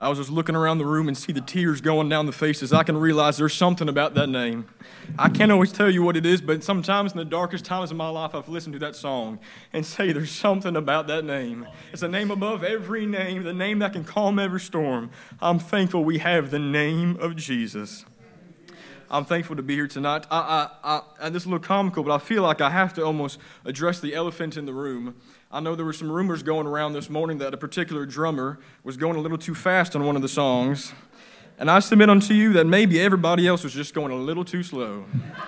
I was just looking around the room and see the tears going down the faces. I can realize there's something about that name. I can't always tell you what it is, but sometimes in the darkest times of my life, I've listened to that song and say there's something about that name. It's a name above every name, the name that can calm every storm. I'm thankful we have the name of Jesus. I'm thankful to be here tonight. This is a little comical, but I feel like I have to almost address the elephant in the room. I know there were some rumors going around this morning that a particular drummer was going a little too fast on one of the songs. And I submit unto you that maybe everybody else was just going a little too slow.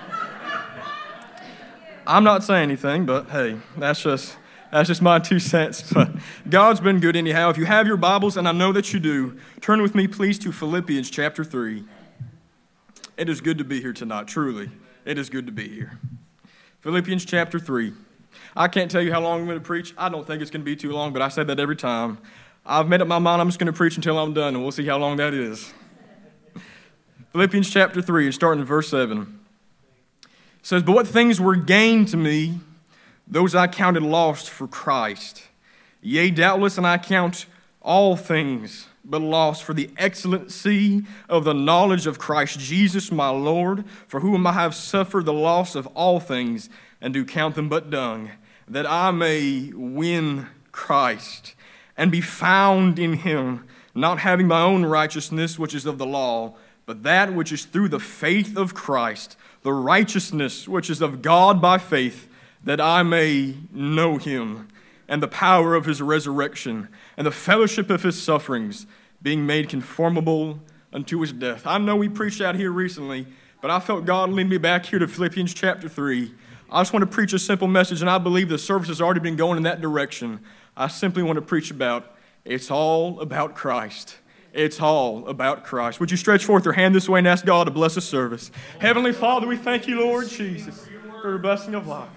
I'm not saying anything, but hey, that's just my 2 cents. But God's been good anyhow. If you have your Bibles, and I know that you do, turn with me, please, to Philippians chapter 3. It is good to be here tonight, truly. It is good to be here. Philippians chapter 3. I can't tell you how long I'm going to preach. I don't think it's going to be too long, but I say that every time. I've made up my mind I'm just going to preach until I'm done, and we'll see how long that is. Philippians chapter 3, starting in verse 7. It says, "But what things were gained to me, those I counted lost for Christ. Yea, doubtless, and I count all things but loss for the excellency of the knowledge of Christ Jesus my Lord, for whom I have suffered the loss of all things, and do count them but dung, that I may win Christ, and be found in him, not having my own righteousness which is of the law, but that which is through the faith of Christ, the righteousness which is of God by faith, that I may know him, and the power of his resurrection, and the fellowship of his sufferings, being made conformable unto his death." I know we preached out here recently, but I felt God lead me back here to Philippians chapter 3. I just want to preach a simple message, and I believe the service has already been going in that direction. I simply want to preach about, it's all about Christ. It's all about Christ. Would you stretch forth your hand this way and ask God to bless the service? Heavenly Father, we thank you, Lord Jesus, for your blessing of life.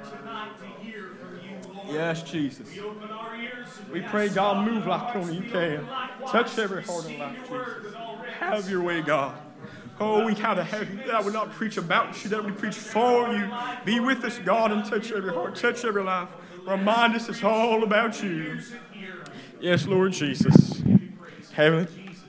Yes, Jesus. We pray, God, move like only you can. Touch every heart and life, Jesus. Have your way, God. Oh, we gotta have you. That I would not preach about you, that we preach for you. Be with us, God, and touch every heart, touch every life. Remind us it's all about you. Yes, Lord Jesus. Heavenly.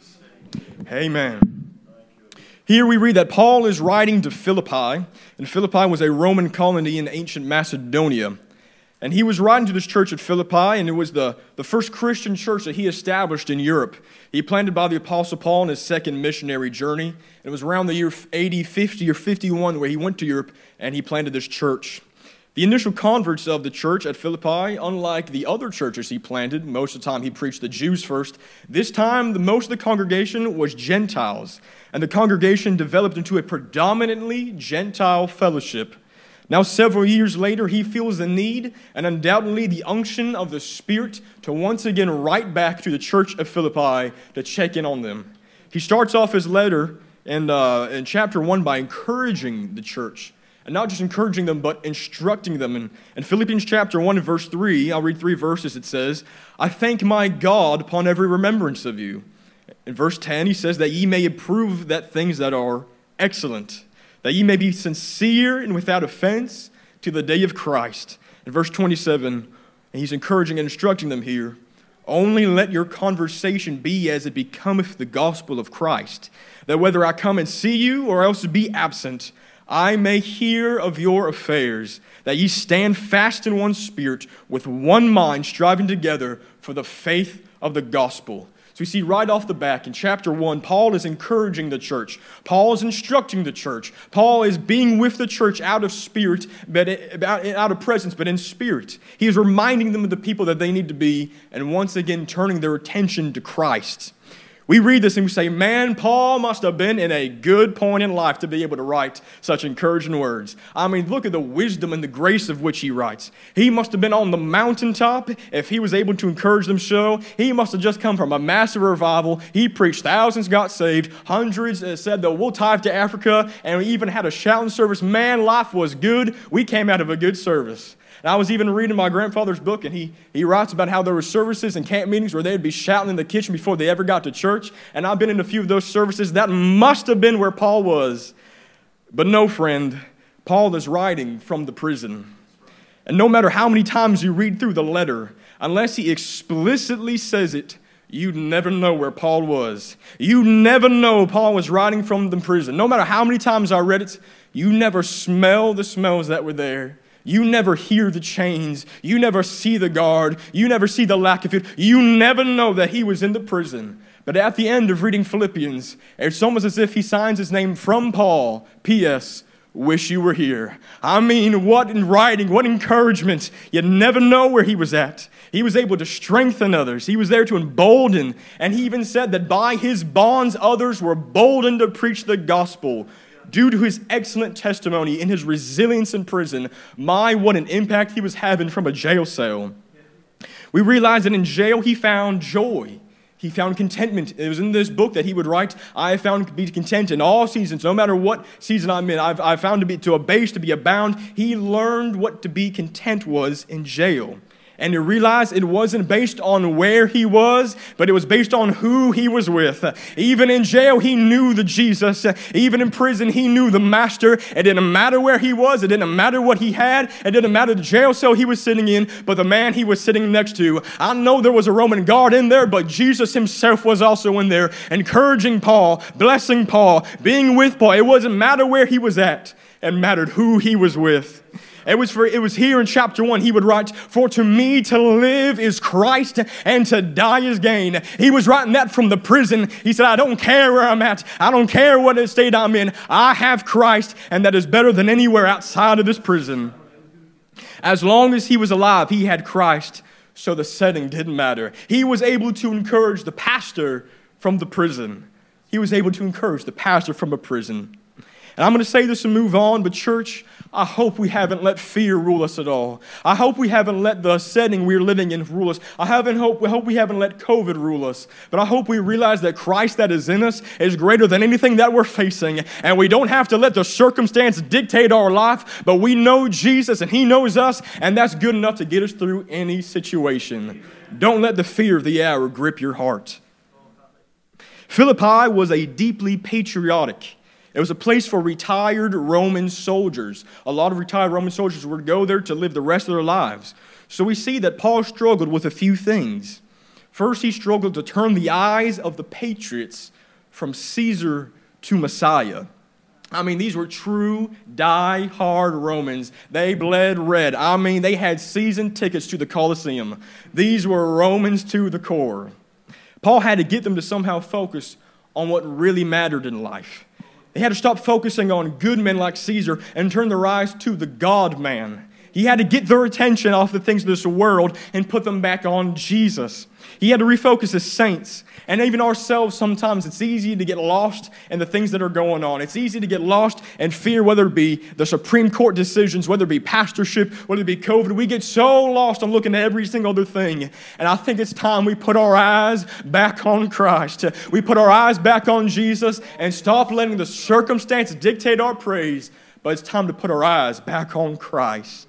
Amen. Here we read that Paul is writing to Philippi, and Philippi was a Roman colony in ancient Macedonia. And he was writing to this church at Philippi, and it was the first Christian church that he established in Europe. He planted by the Apostle Paul on his second missionary journey. It was around the year AD 50 or 51 where he went to Europe and he planted this church. The initial converts of the church at Philippi, unlike the other churches he planted, most of the time he preached the Jews first, this time most of the congregation was Gentiles. And the congregation developed into a predominantly Gentile fellowship. Now, several years later, he feels the need and undoubtedly the unction of the Spirit to once again write back to the church of Philippi to check in on them. He starts off his letter in chapter 1 by encouraging the church. And not just encouraging them, but instructing them. And in Philippians chapter 1 and verse 3, I'll read 3 verses, it says, "I thank my God upon every remembrance of you." In verse 10, he says, "That ye may approve that things that are excellent, that ye may be sincere and without offense to the day of Christ." In verse 27, and he's encouraging and instructing them here, "Only let your conversation be as it becometh the gospel of Christ, that whether I come and see you or else be absent, I may hear of your affairs, that ye stand fast in one spirit, with one mind, striving together for the faith of the gospel." So we see right off the back in chapter 1, Paul is encouraging the church. Paul is instructing the church. Paul is being with the church out of spirit, but out of presence, but in spirit. He is reminding them of the people that they need to be, and once again turning their attention to Christ. We read this and we say, man, Paul must have been in a good point in life to be able to write such encouraging words. I mean, look at the wisdom and the grace of which he writes. He must have been on the mountaintop if he was able to encourage them so. He must have just come from a massive revival. He preached, thousands got saved, hundreds said that we'll tithe to Africa, and we even had a shouting service. Man, life was good. We came out of a good service. And I was even reading my grandfather's book, and he writes about how there were services and camp meetings where they'd be shouting in the kitchen before they ever got to church. And I've been in a few of those services. That must have been where Paul was. But no, friend, Paul is writing from the prison. And no matter how many times you read through the letter, unless he explicitly says it, you'd never know where Paul was. You never know Paul was writing from the prison. No matter how many times I read it, you never smell the smells that were there. You never hear the chains. You never see the guard. You never see the lack of it. You never know that he was in the prison. But at the end of reading Philippians, it's almost as if he signs his name from Paul, P.S., wish you were here. I mean, what in writing, what encouragement. You never know where he was at. He was able to strengthen others. He was there to embolden. And he even said that by his bonds, others were boldened to preach the gospel. Due to his excellent testimony and his resilience in prison, what an impact he was having from a jail cell. We realize that in jail he found joy. He found contentment. It was in this book that he would write, I have found to be content in all seasons, no matter what season I'm in. I've found to abase, to be abound. He learned what to be content was in jail. And he realized it wasn't based on where he was, but it was based on who he was with. Even in jail, he knew the Jesus. Even in prison, he knew the Master. It didn't matter where he was. It didn't matter what he had. It didn't matter the jail cell he was sitting in, but the man he was sitting next to. I know there was a Roman guard in there, but Jesus himself was also in there, encouraging Paul, blessing Paul, being with Paul. It wasn't matter where he was at. It mattered who he was with. It was here in chapter 1 he would write, for to me to live is Christ and to die is gain. He was writing that from the prison. He said, I don't care where I'm at. I don't care what state I'm in. I have Christ, and that is better than anywhere outside of this prison. As long as he was alive, he had Christ, so the setting didn't matter. He was able to encourage the pastor from the prison. He was able to encourage the pastor from a prison. And I'm going to say this and move on, but church, I hope we haven't let fear rule us at all. I hope we haven't let the setting we're living in rule us. I hope we haven't let COVID rule us. But I hope we realize that Christ that is in us is greater than anything that we're facing. And we don't have to let the circumstance dictate our life, but we know Jesus and he knows us, and that's good enough to get us through any situation. Don't let the fear of the hour grip your heart. Philippi was a deeply patriotic. It was a place for retired Roman soldiers. A lot of retired Roman soldiers would go there to live the rest of their lives. So we see that Paul struggled with a few things. First, he struggled to turn the eyes of the patriots from Caesar to Messiah. I mean, these were true, die-hard Romans. They bled red. I mean, they had season tickets to the Colosseum. These were Romans to the core. Paul had to get them to somehow focus on what really mattered in life. They had to stop focusing on good men like Caesar and turn their eyes to the God-man. He had to get their attention off the things of this world and put them back on Jesus. He had to refocus his saints. And even ourselves, sometimes it's easy to get lost in the things that are going on. It's easy to get lost in fear, whether it be the Supreme Court decisions, whether it be pastorship, whether it be COVID. We get so lost on looking at every single other thing. And I think it's time we put our eyes back on Christ. We put our eyes back on Jesus and stop letting the circumstance dictate our praise. But it's time to put our eyes back on Christ.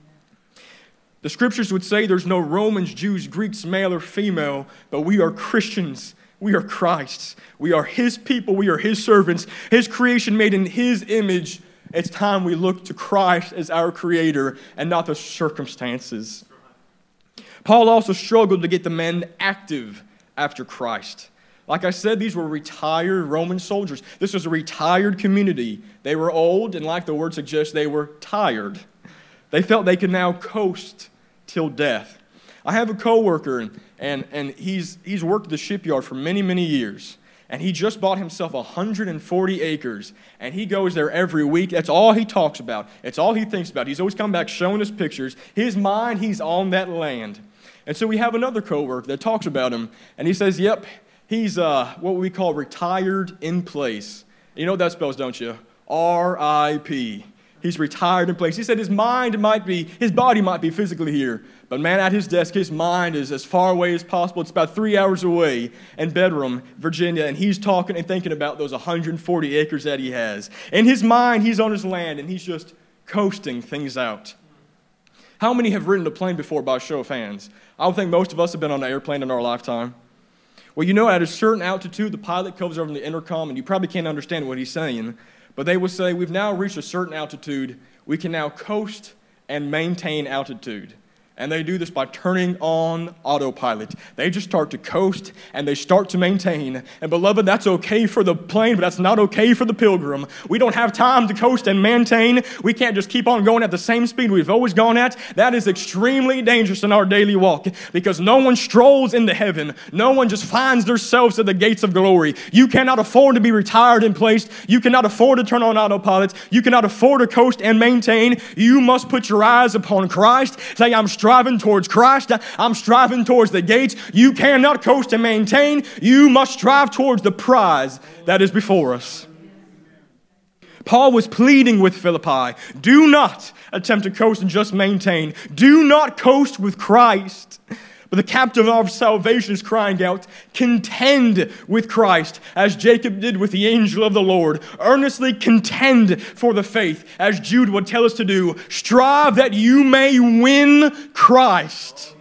The scriptures would say there's no Romans, Jews, Greeks, male or female, but we are Christians. We are Christ's. We are his people. We are his servants. His creation made in his image. It's time we look to Christ as our creator and not the circumstances. Paul also struggled to get the men active after Christ. Like I said, these were retired Roman soldiers. This was a retired community. They were old, and like the word suggests, they were tired. They felt they could now coast till death. I have a coworker, and he's worked at the shipyard for many, many years. And he just bought himself 140 acres. And he goes there every week. That's all he talks about. It's all he thinks about. He's always coming back showing us pictures. His mind, he's on that land. And so we have another coworker that talks about him. And he says, yep, he's what we call retired in place. You know what that spells, don't you? R.I.P. He's retired in place. He said his body might be physically here, but man, at his desk, his mind is as far away as possible. It's about 3 hours away in Bedroom, Virginia, and he's talking and thinking about those 140 acres that he has. In his mind, he's on his land, and he's just coasting things out. How many have ridden a plane before by show of hands? I would think most of us have been on an airplane in our lifetime. Well, you know, at a certain altitude, the pilot comes over the intercom, and you probably can't understand what he's saying, but they will say, we've now reached a certain altitude. We can now coast and maintain altitude. And they do this by turning on autopilot. They just start to coast and they start to maintain. And beloved, that's okay for the plane, but that's not okay for the pilgrim. We don't have time to coast and maintain. We can't just keep on going at the same speed we've always gone at. That is extremely dangerous in our daily walk because no one strolls into heaven. No one just finds themselves at the gates of glory. You cannot afford to be retired in place. You cannot afford to turn on autopilot. You cannot afford to coast and maintain. You must put your eyes upon Christ. Say, I'm striving towards Christ. I'm striving towards the gates. You cannot coast and maintain. You must strive towards the prize that is before us. Paul was pleading with Philippi, do not attempt to coast and just maintain. Do not coast with Christ. But the captain of salvation is crying out, contend with Christ, as Jacob did with the angel of the Lord. Earnestly contend for the faith, as Jude would tell us to do. Strive that you may win Christ.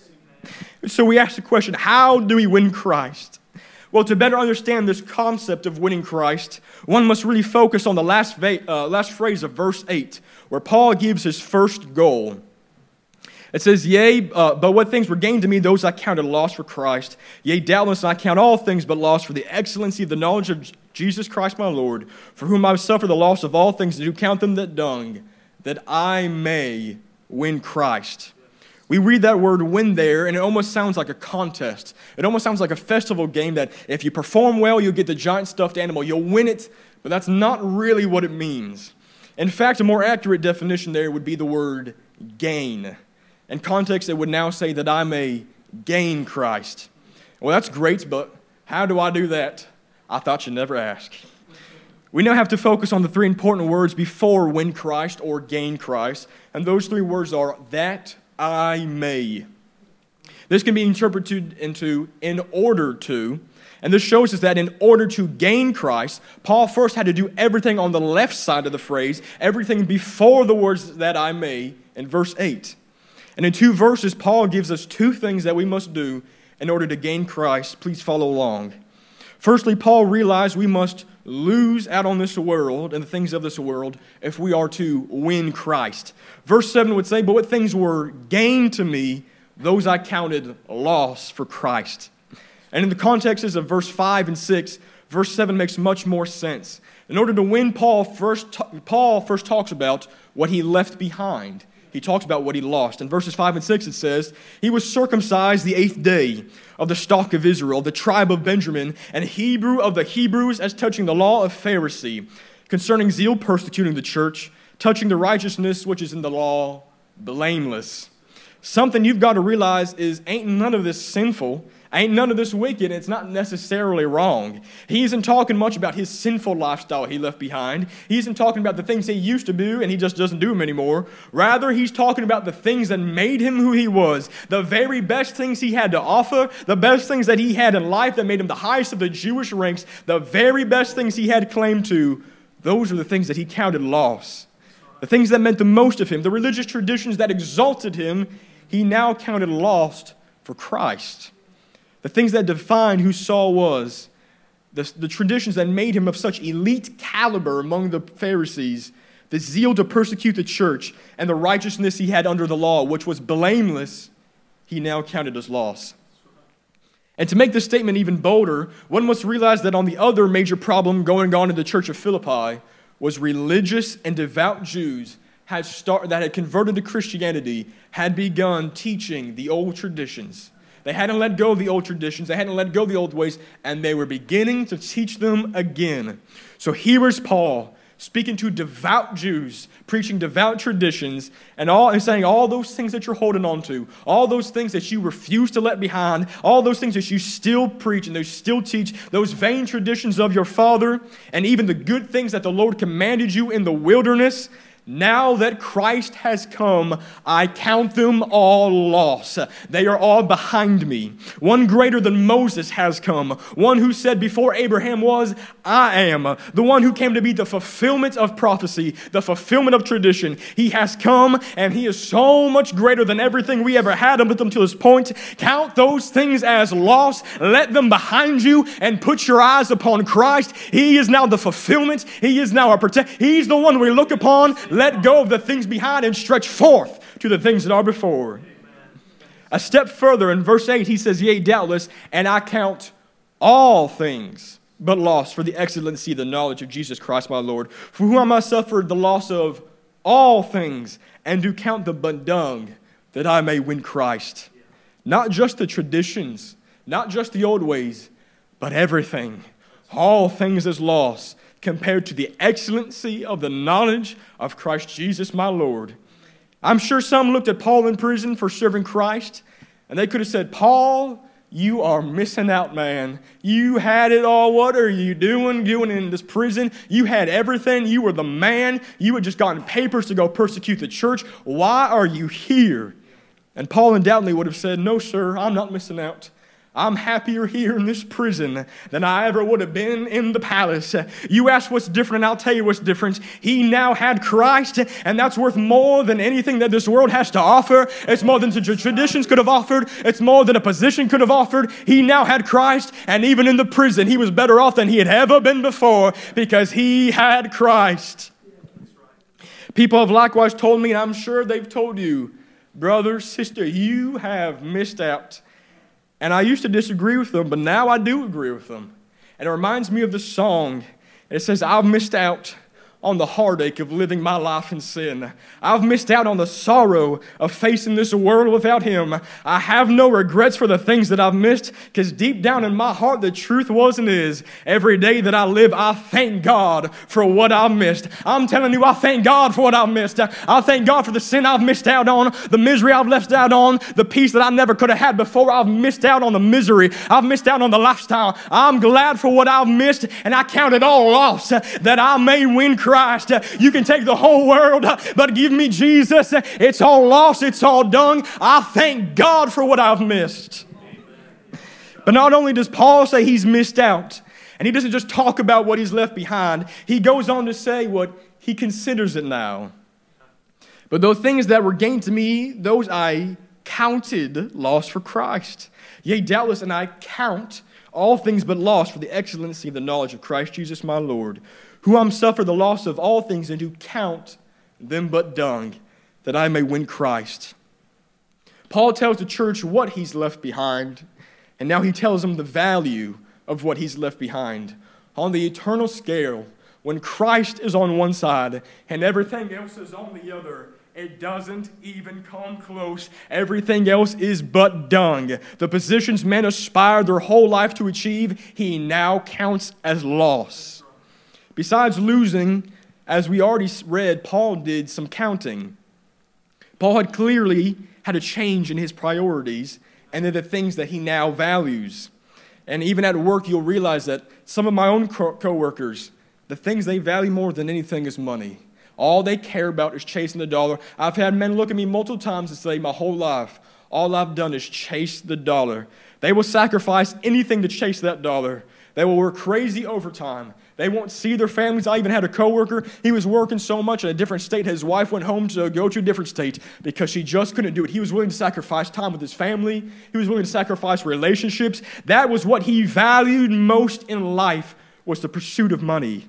So we ask the question, how do we win Christ? Well, to better understand this concept of winning Christ, one must really focus on the last phrase of verse 8, where Paul gives his first goal. It says, yea, but what things were gained to me, those I counted loss for Christ. Yea, doubtless I count all things but loss for the excellency of the knowledge of Jesus Christ my Lord, for whom I have suffered the loss of all things, and do count them that dung, that I may win Christ. We read that word win there, and it almost sounds like a contest. It almost sounds like a festival game that if you perform well, you'll get the giant stuffed animal. You'll win it, but that's not really what it means. In fact, a more accurate definition there would be the word gain. In context, it would now say that I may gain Christ. Well, that's great, but how do I do that? I thought you'd never ask. We now have to focus on the three important words before win Christ or gain Christ, and those three words are that I may. This can be interpreted into in order to, and this shows us that in order to gain Christ, Paul first had to do everything on the left side of the phrase, everything before the words that I may in verse 8. And in 2 verses, Paul gives us 2 things that we must do in order to gain Christ. Please follow along. Firstly, Paul realized we must lose out on this world and the things of this world if we are to win Christ. Verse 7 would say, but what things were gained to me, those I counted loss for Christ. And in the contexts of verse 5 and 6, verse 7 makes much more sense. In order to win, Paul first talks about what he left behind. He talks about what he lost. In verses 5 and 6 it says, he was circumcised the 8th day of the stock of Israel, the tribe of Benjamin, and Hebrew of the Hebrews, as touching the law of Pharisee, concerning zeal persecuting the church, touching the righteousness which is in the law, blameless. Something you've got to realize is ain't none of this sinful, ain't none of this wicked, it's not necessarily wrong. He isn't talking much about his sinful lifestyle he left behind. He isn't talking about the things he used to do and he just doesn't do them anymore. Rather, he's talking about the things that made him who he was, the very best things he had to offer, the best things that he had in life that made him the highest of the Jewish ranks, the very best things he had claim to. Those are the things that he counted loss. The things that meant the most of him, the religious traditions that exalted him, he now counted lost for Christ. The things that defined who Saul was, the traditions that made him of such elite caliber among the Pharisees, the zeal to persecute the church, and the righteousness he had under the law, which was blameless, he now counted as loss. And to make this statement even bolder, one must realize that on the other major problem going on in the church of Philippi was religious and devout Jews that had converted to Christianity had begun teaching the old traditions. They hadn't let go of the old traditions. They hadn't let go of the old ways, and they were beginning to teach them again. So here is Paul speaking to devout Jews, preaching devout traditions, and saying all those things that you're holding on to, all those things that you refuse to let behind, all those things that you still preach and they still teach, those vain traditions of your father, and even the good things that the Lord commanded you in the wilderness. Now that Christ has come, I count them all loss. They are all behind me. One greater than Moses has come. One who said before Abraham was, I am. The one who came to be the fulfillment of prophecy, the fulfillment of tradition. He has come, and he is so much greater than everything we ever had up until this point. Count those things as loss. Let them behind you and put your eyes upon Christ. He is now the fulfillment. He is now our protector. He's the one we look upon. Let go of the things behind and stretch forth to the things that are before. A step further, in verse 8, he says, yea, doubtless, and I count all things but loss for the excellency of the knowledge of Jesus Christ my Lord, for whom I suffered the loss of all things, and do count them but dung, that I may win Christ. Not just the traditions, not just the old ways, but everything. All things as loss compared to the excellency of the knowledge of Christ Jesus my Lord. I'm sure some looked at Paul in prison for serving Christ, and they could have said, Paul, you are missing out, man. You had it all. What are you doing in this prison? You had everything. You were the man. You had just gotten papers to go persecute the church. Why are you here? And Paul undoubtedly would have said, no, sir, I'm not missing out. I'm happier here in this prison than I ever would have been in the palace. You ask what's different, and I'll tell you what's different. He now had Christ, and that's worth more than anything that this world has to offer. It's more than the traditions could have offered. It's more than a position could have offered. He now had Christ, and even in the prison, he was better off than he had ever been before because he had Christ. People have likewise told me, and I'm sure they've told you, brother, sister, you have missed out. And I used to disagree with them, but now I do agree with them. And it reminds me of the song. It says, I've missed out on the heartache of living my life in sin. I've missed out on the sorrow of facing this world without Him. I have no regrets for the things that I've missed, because deep down in my heart, the truth was and is, every day that I live, I thank God for what I've missed. I'm telling you, I thank God for what I've missed. I thank God for the sin I've missed out on, the misery I've left out on, the peace that I never could have had before. I've missed out on the misery. I've missed out on the lifestyle. I'm glad for what I've missed, and I count it all loss that I may win Christ. You can take the whole world, but give me Jesus. It's all lost. It's all dung. I thank God for what I've missed. But not only does Paul say he's missed out, and he doesn't just talk about what he's left behind, he goes on to say what he considers it now. But those things that were gained to me, those I counted loss for Christ. Yea, doubtless, and I count all things but loss for the excellency of the knowledge of Christ Jesus my Lord, who I'm suffered the loss of all things, and to count them but dung, that I may win Christ. Paul tells the church what he's left behind, and now he tells them the value of what he's left behind. On the eternal scale, when Christ is on one side and everything else is on the other, it doesn't even come close. Everything else is but dung. The positions men aspire their whole life to achieve, he now counts as loss. Besides losing, as we already read, Paul did some counting. Paul had clearly had a change in his priorities, and they're the things that he now values. And even at work, you'll realize that some of my own co-workers, the things they value more than anything is money. All they care about is chasing the dollar. I've had men look at me multiple times and say, my whole life, all I've done is chase the dollar. They will sacrifice anything to chase that dollar. They will work crazy overtime. They won't see their families. I even had a coworker. He was working so much in a different state. His wife went home to go to a different state because she just couldn't do it. He was willing to sacrifice time with his family. He was willing to sacrifice relationships. That was what he valued most in life, was the pursuit of money.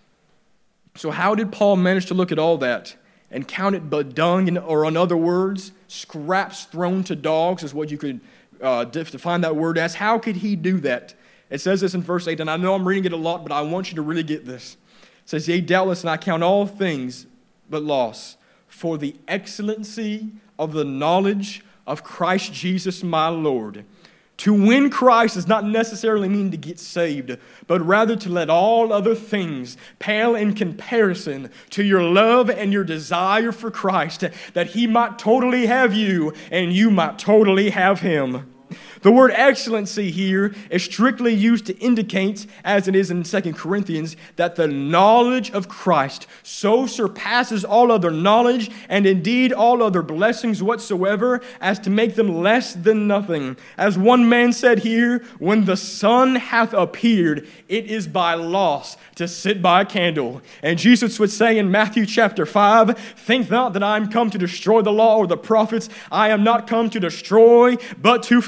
So how did Paul manage to look at all that and count it but dung, or in other words, scraps thrown to dogs is what you could define that word as? How could he do that? It says this in verse 8, and I know I'm reading it a lot, but I want you to really get this. It says, yea, doubtless, and I count all things but loss for the excellency of the knowledge of Christ Jesus my Lord. To win Christ does not necessarily mean to get saved, but rather to let all other things pale in comparison to your love and your desire for Christ, that He might totally have you and you might totally have Him. The word excellency here is strictly used to indicate, as it is in 2 Corinthians, that the knowledge of Christ so surpasses all other knowledge and indeed all other blessings whatsoever as to make them less than nothing. As one man said here, when the sun hath appeared, it is by loss to sit by a candle. And Jesus would say in Matthew chapter 5, think not that I am come to destroy the law or the prophets. I am not come to destroy, but to fulfill.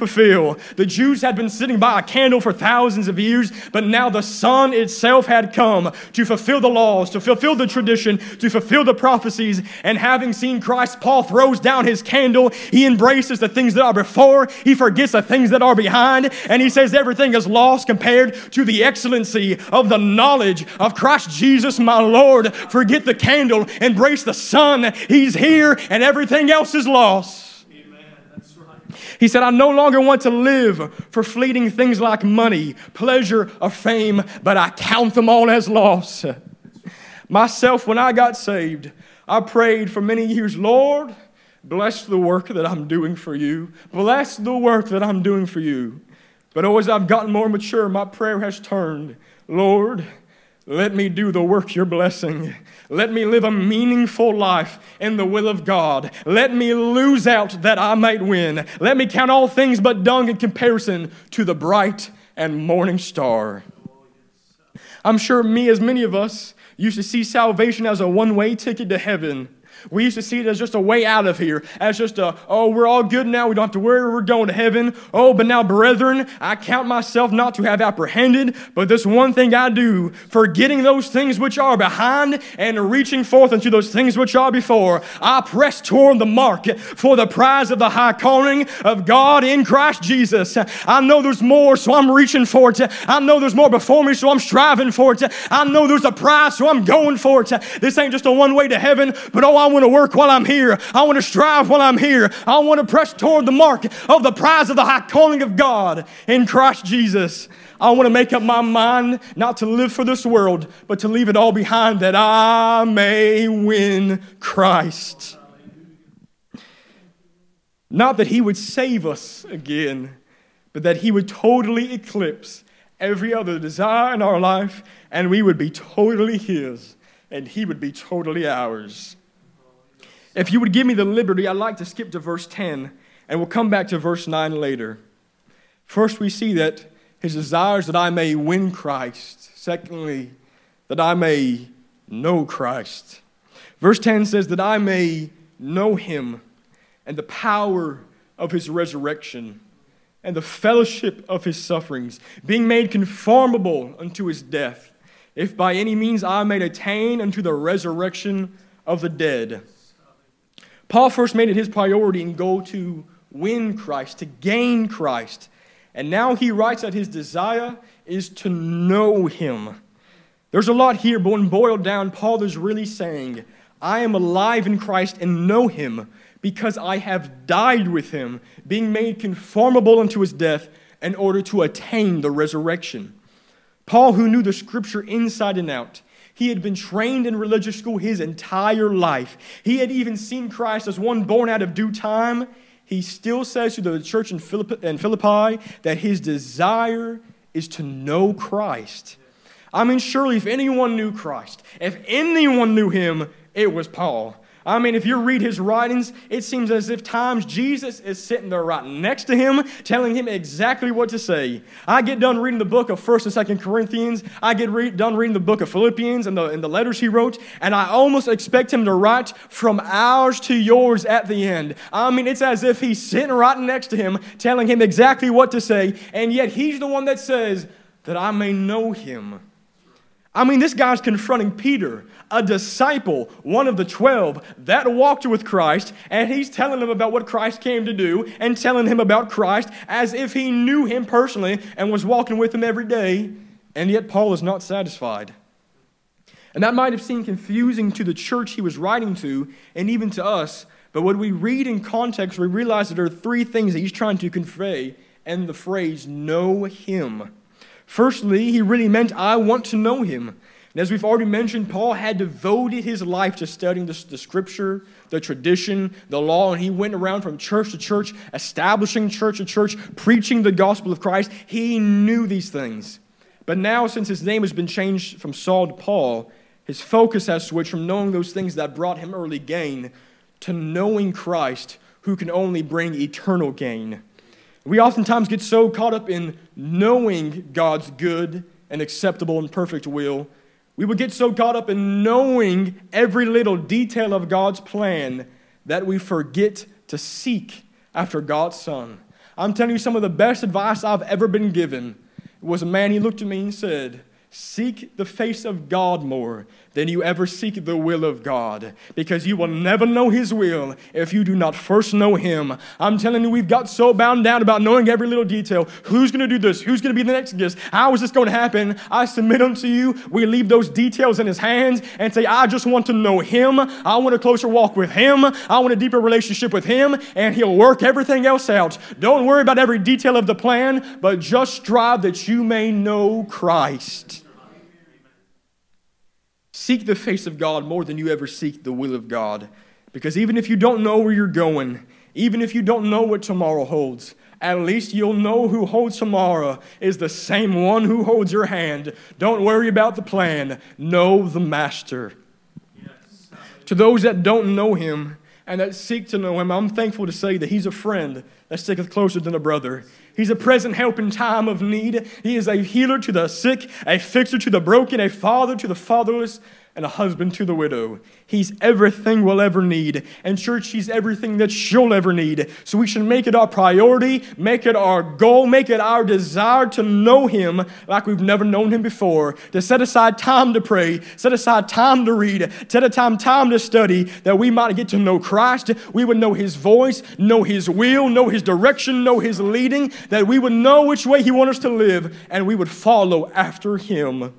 candle. The Jews had been sitting by a candle for thousands of years, but now the Son itself had come to fulfill the laws, to fulfill the tradition, to fulfill the prophecies. And having seen Christ, Paul throws down his candle. He embraces the things that are before. He forgets the things that are behind. And he says everything is lost compared to the excellency of the knowledge of Christ Jesus, my Lord. Forget the candle. Embrace the Son. He's here, and everything else is lost. Amen. That's right. He said, I no longer want to live for fleeting things like money, pleasure, or fame, but I count them all as loss. Myself, when I got saved, I prayed for many years, Lord, bless the work that I'm doing for you. Bless the work that I'm doing for you. But as I've gotten more mature, my prayer has turned, Lord, let me do the work you're blessing. Let me live a meaningful life in the will of God. Let me lose out that I might win. Let me count all things but dung in comparison to the bright and morning star. I'm sure as many of us, used to see salvation as a one-way ticket to heaven. We used to see it as just a way out of here, as just we're all good now, we don't have to worry, we're going to heaven. Oh, but now, brethren, I count myself not to have apprehended, but this one thing I do, forgetting those things which are behind and reaching forth unto those things which are before. I press toward the mark for the prize of the high calling of God in Christ Jesus. I know there's more, so I'm reaching for it. I know there's more before me, so I'm striving for it. I know there's a prize, so I'm going for it. This ain't just a one way to heaven, but I want to work while I'm here. I want to strive while I'm here. I want to press toward the mark of the prize of the high calling of God in Christ Jesus. I want to make up my mind not to live for this world, but to leave it all behind that I may win Christ. Not that he would save us again, but that he would totally eclipse every other desire in our life, and we would be totally his, and he would be totally ours. If you would give me the liberty, I'd like to skip to verse 10, and we'll come back to verse 9 later. First, we see that his desires that I may win Christ. Secondly, that I may know Christ. Verse 10 says that I may know him and the power of his resurrection and the fellowship of his sufferings, being made conformable unto his death, if by any means I may attain unto the resurrection of the dead. Paul first made it his priority and goal to win Christ, to gain Christ. And now he writes that his desire is to know him. There's a lot here, but when boiled down, Paul is really saying, I am alive in Christ and know him because I have died with him, being made conformable unto his death in order to attain the resurrection. Paul, who knew the scripture inside and out, he had been trained in religious school his entire life. He had even seen Christ as one born out of due time. He still says to the church in Philippi that his desire is to know Christ. I mean, surely if anyone knew Christ, if anyone knew him, it was Paul. I mean, if you read his writings, it seems as if times Jesus is sitting there right next to him, telling him exactly what to say. I get done reading the book of 1st and 2nd Corinthians. I get done reading the book of Philippians and the letters he wrote, and I almost expect him to write from ours to yours at the end. I mean, it's as if he's sitting right next to him, telling him exactly what to say, and yet he's the one that says that I may know him. I mean, this guy's confronting Peter, a disciple, one of the 12 that walked with Christ, and he's telling him about what Christ came to do and telling him about Christ as if he knew him personally and was walking with him every day, and yet Paul is not satisfied. And that might have seemed confusing to the church he was writing to and even to us, but when we read in context, we realize that there are three things that he's trying to convey in the phrase, know him. Firstly, he really meant, I want to know him. And as we've already mentioned, Paul had devoted his life to studying the scripture, the tradition, the law, and he went around from church to church, establishing church to church, preaching the gospel of Christ. He knew these things. But now, since his name has been changed from Saul to Paul, his focus has switched from knowing those things that brought him early gain to knowing Christ, who can only bring eternal gain. We oftentimes get so caught up in knowing God's good and acceptable and perfect will. We would get so caught up in knowing every little detail of God's plan that we forget to seek after God's Son. I'm telling you, some of the best advice I've ever been given was a man, he looked at me and said, seek the face of God more than you ever seek the will of God, because you will never know His will if you do not first know Him. I'm telling you, we've got so bound down about knowing every little detail. Who's going to do this? Who's going to be the next guest? How is this going to happen? I submit unto you. We leave those details in His hands and say, I just want to know Him. I want a closer walk with Him. I want a deeper relationship with Him, and He'll work everything else out. Don't worry about every detail of the plan, but just strive that you may know Christ. Seek the face of God more than you ever seek the will of God. Because even if you don't know where you're going, even if you don't know what tomorrow holds, at least you'll know who holds tomorrow is the same one who holds your hand. Don't worry about the plan. Know the Master. Yes. To those that don't know Him and that seek to know Him, I'm thankful to say that He's a friend that sticketh closer than a brother. He's a present help in time of need. He is a healer to the sick, a fixer to the broken, a father to the fatherless, and a husband to the widow. He's everything we'll ever need. And church, He's everything that you'll ever need. So we should make it our priority, make it our goal, make it our desire to know Him like we've never known Him before. To set aside time to pray, set aside time to read, set aside time to study, that we might get to know Christ. We would know His voice, know His will, know His direction, know His leading, that we would know which way He wants us to live, and we would follow after Him.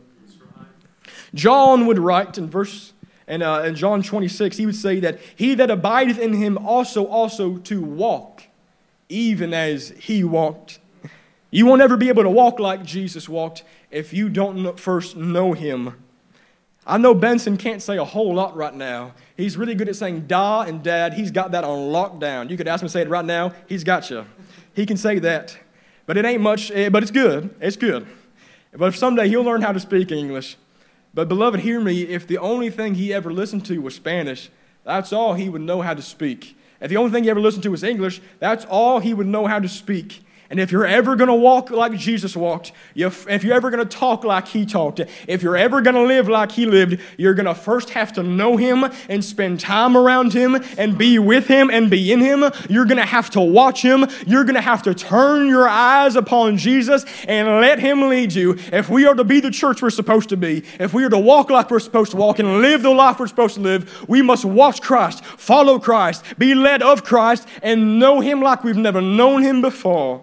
John would write in John 26, he would say that he that abideth in Him also to walk, even as He walked. You won't ever be able to walk like Jesus walked if you don't first know Him. I know Benson can't say a whole lot right now. He's really good at saying da and dad. He's got that on lockdown. You could ask him to say it right now. He's got you. He can say that. But it ain't much, but it's good. It's good. But if someday he'll learn how to speak English. But beloved, hear me, if the only thing he ever listened to was Spanish, that's all he would know how to speak. If the only thing he ever listened to was English, that's all he would know how to speak. And if you're ever going to walk like Jesus walked, if you're ever going to talk like He talked, if you're ever going to live like He lived, you're going to first have to know Him and spend time around Him and be with Him and be in Him. You're going to have to watch Him. You're going to have to turn your eyes upon Jesus and let Him lead you. If we are to be the church we're supposed to be, if we are to walk like we're supposed to walk and live the life we're supposed to live, we must watch Christ, follow Christ, be led of Christ, and know Him like we've never known Him before.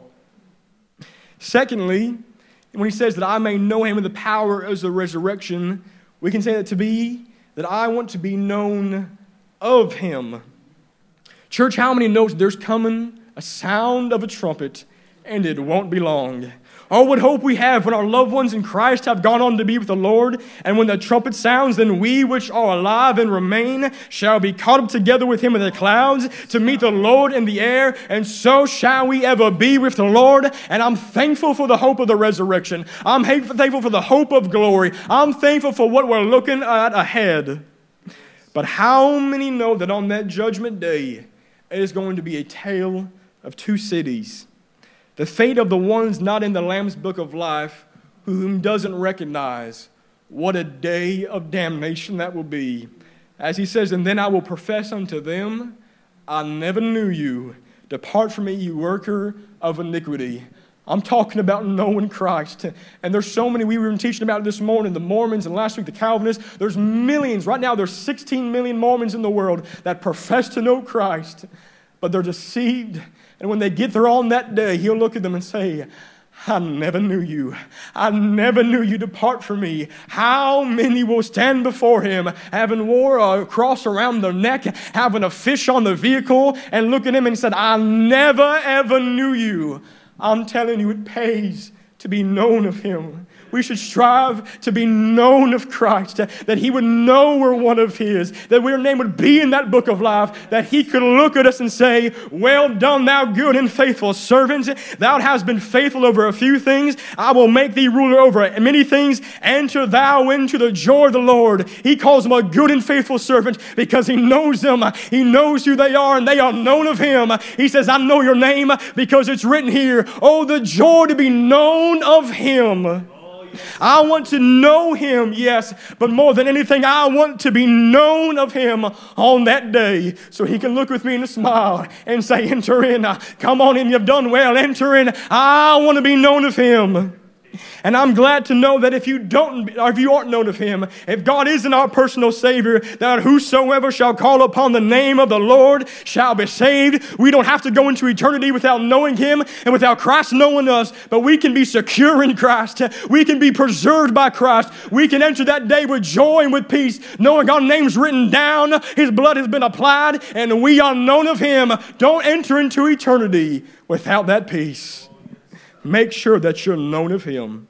Secondly, when he says that I may know Him in the power of the resurrection, we can say that to be that I want to be known of Him. Church, how many knows there's coming a sound of a trumpet and it won't be long? Oh, what hope we have when our loved ones in Christ have gone on to be with the Lord. And when the trumpet sounds, then we which are alive and remain shall be caught up together with Him in the clouds to meet the Lord in the air. And so shall we ever be with the Lord. And I'm thankful for the hope of the resurrection. I'm thankful for the hope of glory. I'm thankful for what we're looking at ahead. But how many know that on that judgment day, it is going to be a tale of two cities? The fate of the ones not in the Lamb's book of life, whom doesn't recognize. What a day of damnation that will be. As he says, and then I will profess unto them, I never knew you. Depart from me, you worker of iniquity. I'm talking about knowing Christ. And there's so many, we were teaching about it this morning, the Mormons, and last week the Calvinists. There's millions, right now there's 16 million Mormons in the world that profess to know Christ, but they're deceived. And when they get there on that day, He'll look at them and say, I never knew you. I never knew you. Depart from me. How many will stand before Him, having wore a cross around their neck, having a fish on the vehicle, and look at Him and said, I never ever knew you. I'm telling you, it pays to be known of Him. We should strive to be known of Christ, that He would know we're one of His, that our name would be in that book of life, that He could look at us and say, well done, thou good and faithful servant. Thou hast been faithful over a few things. I will make thee ruler over many things. Enter thou into the joy of the Lord. He calls them a good and faithful servant because He knows them. He knows who they are, and they are known of Him. He says, I know your name because it's written here. Oh, the joy to be known of Him. I want to know him, yes, but more than anything, I want to be known of him on that day so he can look with me and smile and say, enter in. Come on in, you've done well. Enter in. I want to be known of him. And I'm glad to know that if you aren't known of him, if God isn't our personal Savior, that whosoever shall call upon the name of the Lord shall be saved. We don't have to go into eternity without knowing him and without Christ knowing us, but we can be secure in Christ. We can be preserved by Christ. We can enter that day with joy and with peace, knowing our name's written down, his blood has been applied, and we are known of him. Don't enter into eternity without that peace. Make sure that you're known of him.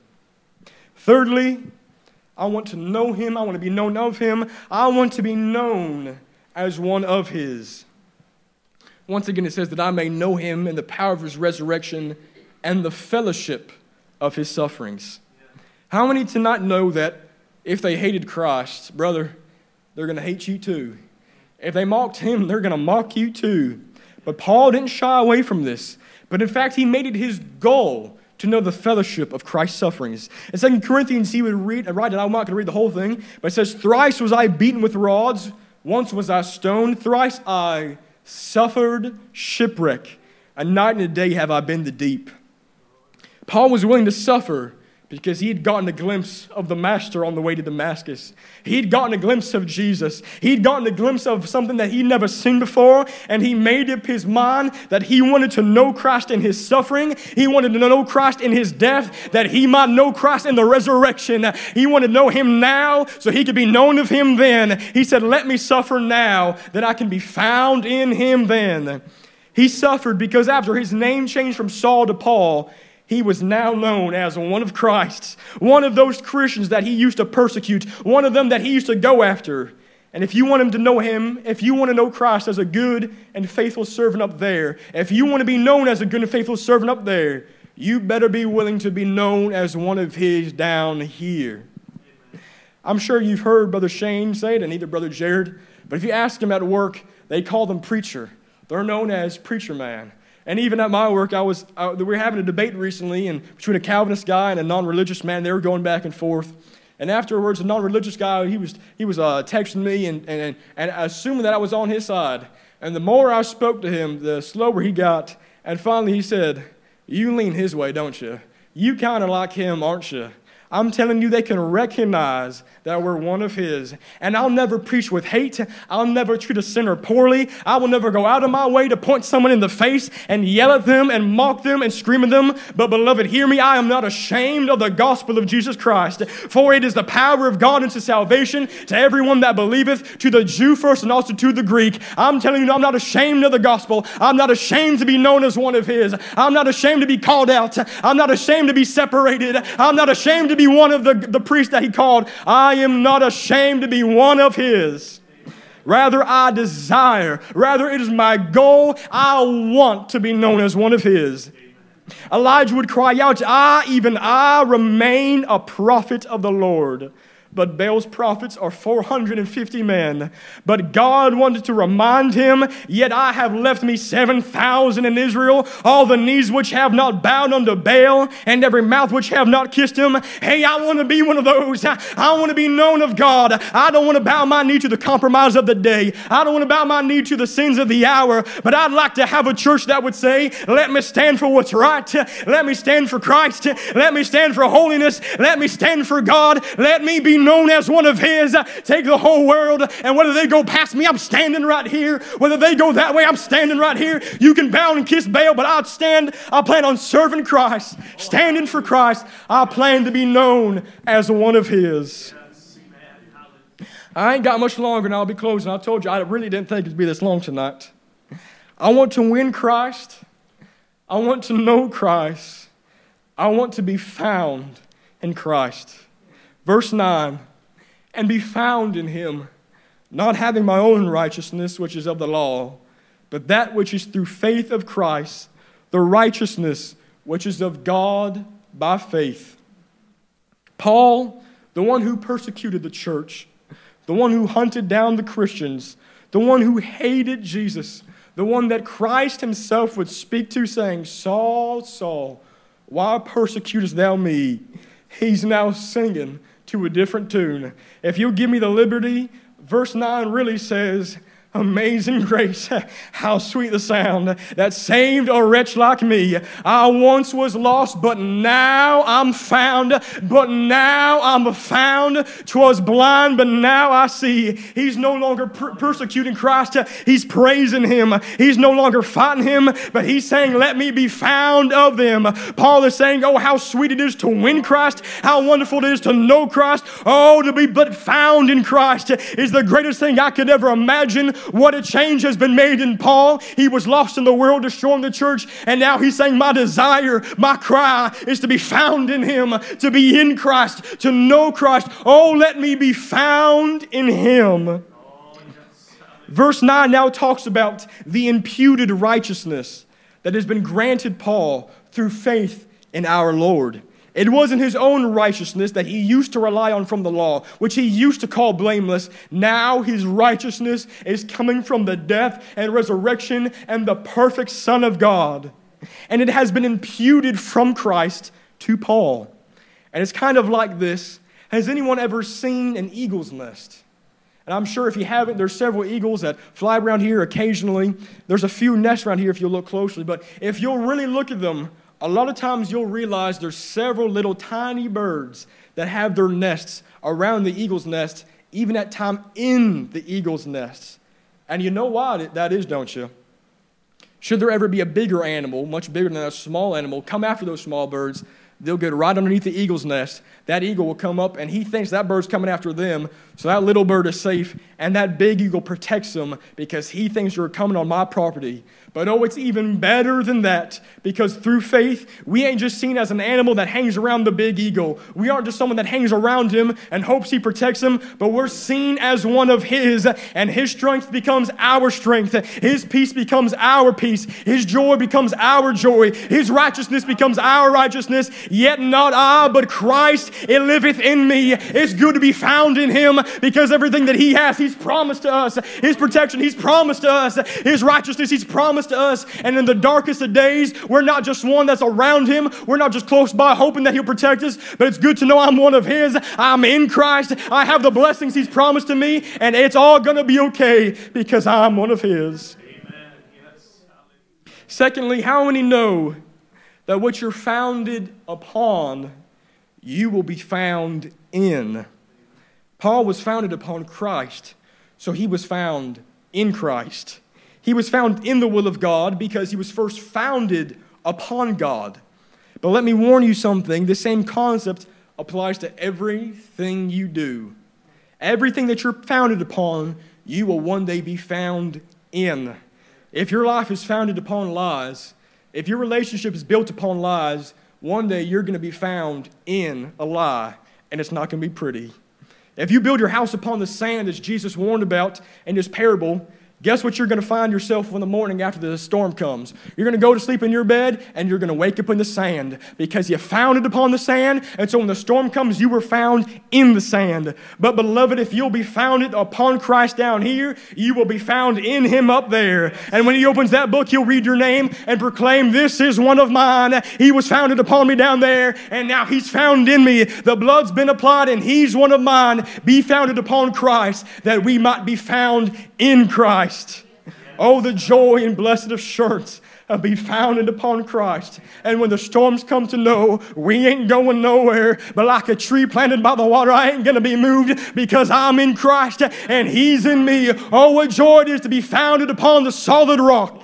Thirdly, I want to know him. I want to be known of him. I want to be known as one of his. Once again, it says that I may know him in the power of his resurrection and the fellowship of his sufferings. How many tonight know that if they hated Christ, brother, they're going to hate you too? If they mocked him, they're going to mock you too. But Paul didn't shy away from this. But in fact, he made it his goal to know the fellowship of Christ's sufferings. In 2 Corinthians, he would write, and I'm not going to read the whole thing, but it says, thrice was I beaten with rods, once was I stoned, thrice I suffered shipwreck, a night and a day have I been to deep. Paul was willing to suffer because he had gotten a glimpse of the Master on the way to Damascus. He'd gotten a glimpse of Jesus. He'd gotten a glimpse of something that he'd never seen before, and he made up his mind that he wanted to know Christ in his suffering. He wanted to know Christ in his death, that he might know Christ in the resurrection. He wanted to know him now so he could be known of him then. He said, let me suffer now that I can be found in him then. He suffered because after his name changed from Saul to Paul, he was now known as one of Christ's, one of those Christians that he used to persecute, one of them that he used to go after. And if you want him to know him, if you want to know Christ as a good and faithful servant up there, if you want to be known as a good and faithful servant up there, you better be willing to be known as one of his down here. I'm sure you've heard Brother Shane say it, and either Brother Jared, but if you ask him at work, they call them preacher. They're known as preacher man. And even at my work, we were having a debate recently between a Calvinist guy and a non-religious man. They were going back and forth. And afterwards, the non-religious guy, he was texting me and assuming that I was on his side. And the more I spoke to him, the slower he got. And finally he said, you lean his way, don't you? You kind of like him, aren't you? I'm telling you, they can recognize that we're one of his. And I'll never preach with hate. I'll never treat a sinner poorly. I will never go out of my way to point someone in the face and yell at them and mock them and scream at them. But beloved, hear me, I am not ashamed of the gospel of Jesus Christ. For it is the power of God unto salvation to everyone that believeth, to the Jew first and also to the Greek. I'm telling you, I'm not ashamed of the gospel. I'm not ashamed to be known as one of his. I'm not ashamed to be called out. I'm not ashamed to be separated. I'm not ashamed to be one of the priests that he called. I am not ashamed to be one of his. Rather, I desire, rather it is my goal, I want to be known as one of his. Elijah would cry out, even I remain a prophet of the Lord. But Baal's prophets are 450 men. But God wanted to remind him, yet I have left me 7,000 in Israel, all the knees which have not bowed unto Baal, and every mouth which have not kissed him. Hey, I want to be one of those. I want to be known of God. I don't want to bow my knee to the compromise of the day. I don't want to bow my knee to the sins of the hour. But I'd like to have a church that would say, let me stand for what's right. Let me stand for Christ. Let me stand for holiness. Let me stand for God. Let me be known as one of his. Take the whole world, and whether they go past me, I'm standing right here. Whether they go that way, I'm standing right here. You can bow and kiss Baal, but I plan on serving Christ, standing for Christ. I plan to be known as one of his. I ain't got much longer, and I'll be closing. I told you I really didn't think it'd be this long tonight. I want to win Christ. I want to know Christ. I want to be found in Christ. Verse 9, and be found in him, not having my own righteousness, which is of the law, but that which is through faith of Christ, the righteousness which is of God by faith. Paul, the one who persecuted the church, the one who hunted down the Christians, the one who hated Jesus, the one that Christ himself would speak to saying, Saul, Saul, why persecutest thou me? he's now singing to a different tune. If you'll give me the liberty, verse 9 really says, amazing grace, how sweet the sound that saved a wretch like me. I once was lost, but now I'm found. But now I'm found. 'Twas blind, but now I see. He's no longer persecuting Christ. He's praising him. He's no longer fighting him, but he's saying, let me be found of them. Paul is saying, oh, how sweet it is to win Christ. How wonderful it is to know Christ. Oh, to be but found in Christ is the greatest thing I could ever imagine. What a change has been made in Paul. He was lost in the world, destroying the church, and now he's saying, my desire, my cry is to be found in him, to be in Christ, to know Christ. Oh, let me be found in him. Verse 9 now talks about the imputed righteousness that has been granted Paul through faith in our Lord. It wasn't his own righteousness that he used to rely on from the law, which he used to call blameless. Now his righteousness is coming from the death and resurrection and the perfect Son of God. And it has been imputed from Christ to Paul. And it's kind of like this. Has anyone ever seen an eagle's nest? And I'm sure if you haven't, there's several eagles that fly around here occasionally. There's a few nests around here if you look closely. But if you'll really look at them, a lot of times you'll realize there's several little tiny birds that have their nests around the eagle's nest, even at time in the eagle's nest. And you know why that is, don't you? Should there ever be a bigger animal, much bigger than a small animal, come after those small birds, they'll get right underneath the eagle's nest. That eagle will come up, and he thinks that bird's coming after them, so that little bird is safe, and that big eagle protects them because he thinks you're coming on my property. But oh, it's even better than that, because through faith, we ain't just seen as an animal that hangs around the big eagle. We aren't just someone that hangs around him and hopes he protects him, but we're seen as one of his, and his strength becomes our strength. His peace becomes our peace. His joy becomes our joy. His righteousness becomes our righteousness. Yet not I, but Christ, it liveth in me. It's good to be found in him, because everything that he has, he's promised to us. His protection, he's promised to us. His righteousness, he's promised to us. And in the darkest of days, we're not just one that's around him. We're not just close by hoping that he'll protect us, but it's good to know I'm one of his. I'm in Christ. I have the blessings he's promised to me, and it's all going to be okay because I'm one of his. Amen. Yes. Secondly, how many know that what you're founded upon, you will be found in? Paul was founded upon Christ, so he was found in Christ. He was found in the will of God because he was first founded upon God. But let me warn you something. The same concept applies to everything you do. Everything that you're founded upon, you will one day be found in. If your life is founded upon lies, if your relationship is built upon lies, one day you're going to be found in a lie, and it's not going to be pretty. If you build your house upon the sand, as Jesus warned about in his parable, guess what you're going to find yourself in the morning after the storm comes? You're going to go to sleep in your bed, and you're going to wake up in the sand because you founded upon the sand, and so when the storm comes, you were found in the sand. But beloved, if you'll be founded upon Christ down here, you will be found in him up there. And when he opens that book, he'll read your name and proclaim, this is one of mine. He was founded upon me down there, and now he's found in me. The blood's been applied, and he's one of mine. Be founded upon Christ, that we might be found in Christ. Oh, the joy and blessed assurance of being founded upon Christ. And when the storms come to know, we ain't going nowhere, but like a tree planted by the water, I ain't going to be moved because I'm in Christ and he's in me. Oh, what joy it is to be founded upon the solid rock.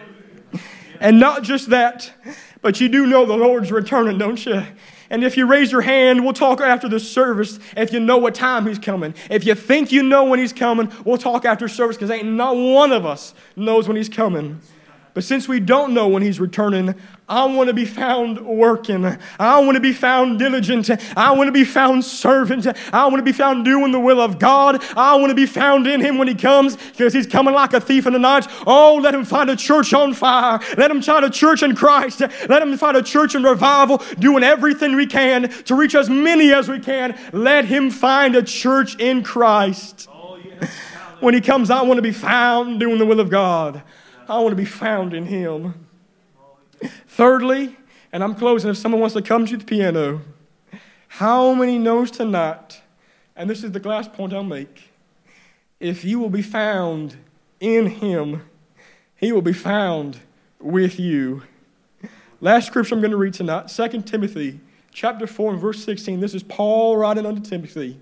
And not just that, but you do know the Lord's returning, don't you? And if you raise your hand, we'll talk after the service if you know what time he's coming. If you think you know when he's coming, we'll talk after service because ain't not one of us knows when he's coming. But since we don't know when he's returning, I want to be found working. I want to be found diligent. I want to be found servant. I want to be found doing the will of God. I want to be found in him when he comes because he's coming like a thief in the night. Oh, let him find a church on fire. Let him find a church in Christ. Let him find a church in revival, doing everything we can to reach as many as we can. Let him find a church in Christ. Oh, yes. When he comes, I want to be found doing the will of God. I want to be found in him. Thirdly, and I'm closing if someone wants to come to the piano. How many knows tonight, and this is the last point I'll make, if you will be found in him, he will be found with you. Last scripture I'm going to read tonight, 2 Timothy chapter 4 and verse 16. This is Paul writing unto Timothy.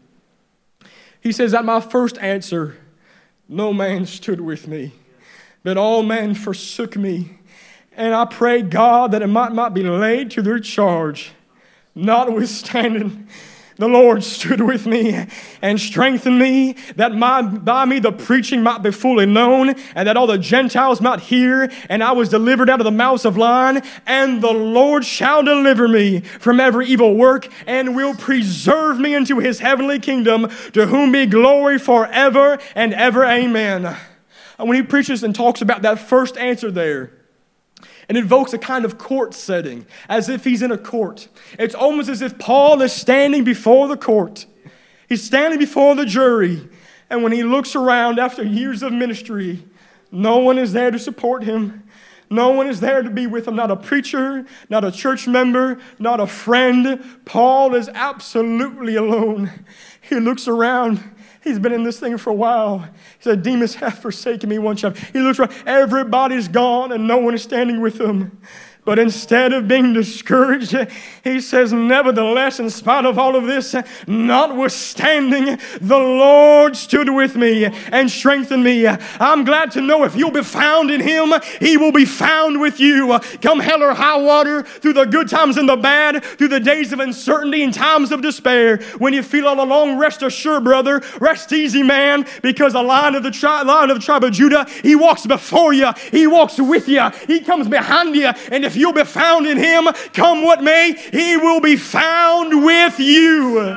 He says, at my first answer, no man stood with me, but all men forsook me. And I pray God that it might not be laid to their charge. Notwithstanding, the Lord stood with me and strengthened me, that by me the preaching might be fully known, and that all the Gentiles might hear. And I was delivered out of the mouths of lions, and the Lord shall deliver me from every evil work, and will preserve me into his heavenly kingdom, to whom be glory forever and ever. Amen. And when he preaches and talks about that first answer there, and invokes a kind of court setting, as if he's in a court. It's almost as if Paul is standing before the court. He's standing before the jury. And when he looks around after years of ministry, no one is there to support him. No one is there to be with him. Not a preacher, not a church member, not a friend. Paul is absolutely alone. He looks around. He's been in this thing for a while. He said, Demas hath forsaken me one chapter. He looks around. Everybody's gone and no one is standing with him. But instead of being discouraged, he says, nevertheless, in spite of all of this, notwithstanding, the Lord stood with me and strengthened me. I'm glad to know if you'll be found in him, he will be found with you. Come hell or high water, through the good times and the bad, through the days of uncertainty and times of despair. When you feel all alone, rest assured, brother, rest easy, man, because a Lion of the tribe of Judah, he walks before you, he walks with you, he comes behind you, and if you'll be found in him, come what may, he will be found with you.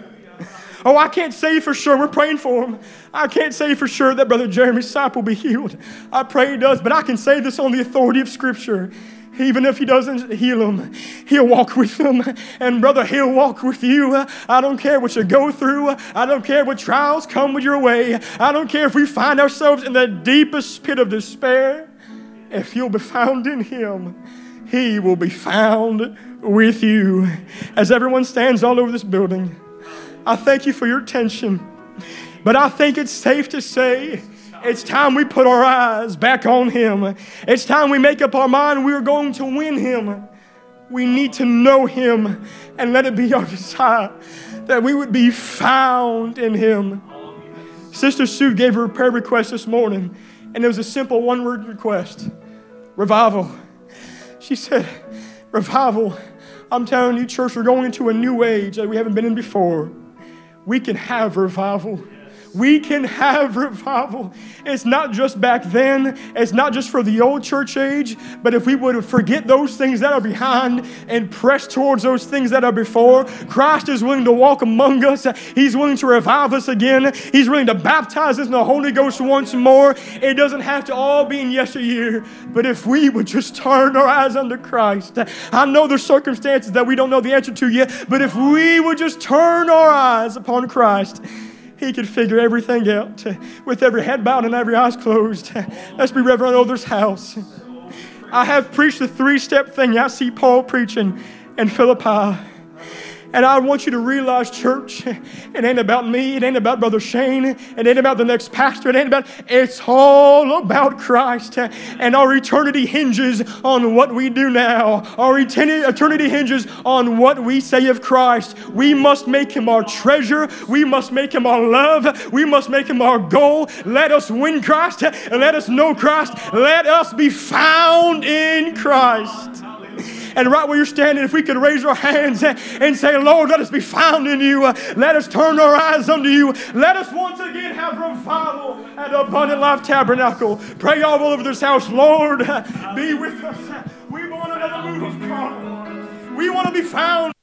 Oh, I can't say for sure. We're praying for him. I can't say for sure that Brother Jeremy's sight will be healed. I pray he does, but I can say this on the authority of Scripture. Even if he doesn't heal him, he'll walk with them. And brother, he'll walk with you. I don't care what you go through. I don't care what trials come your way. I don't care if we find ourselves in the deepest pit of despair. If you'll be found in him, he will be found with you. As everyone stands all over this building, I thank you for your attention. But I think it's safe to say it's time we put our eyes back on him. It's time we make up our mind we're going to win him. We need to know him, and let it be our desire that we would be found in him. Sister Sue gave her a prayer request this morning, and it was a simple one-word request. Revival. She said, revival. I'm telling you, church, we're going into a new age that we haven't been in before. We can have revival. We can have revival. It's not just back then. It's not just for the old church age. But if we would forget those things that are behind and press towards those things that are before, Christ is willing to walk among us. He's willing to revive us again. He's willing to baptize us in the Holy Ghost once more. It doesn't have to all be in yesteryear. But if we would just turn our eyes unto Christ. I know there's circumstances that we don't know the answer to yet. But if we would just turn our eyes upon Christ, he could figure everything out with every head bowed and every eyes closed. Let's be Reverend Elder's house. I have preached the 3-step thing I see Paul preaching in Philippi. And I want you to realize, church, it ain't about me. It ain't about Brother Shane. It ain't about the next pastor. It's all about Christ. And our eternity hinges on what we do now. Our eternity hinges on what we say of Christ. We must make him our treasure. We must make him our love. We must make him our goal. Let us win Christ. Let us know Christ. Let us be found in Christ. And right where you're standing, if we could raise our hands and say, Lord, let us be found in you. Let us turn our eyes unto you. Let us once again have revival at Abundant Life Tabernacle. Pray all over this house, Lord, be with us. We want another move of God. We want to be found.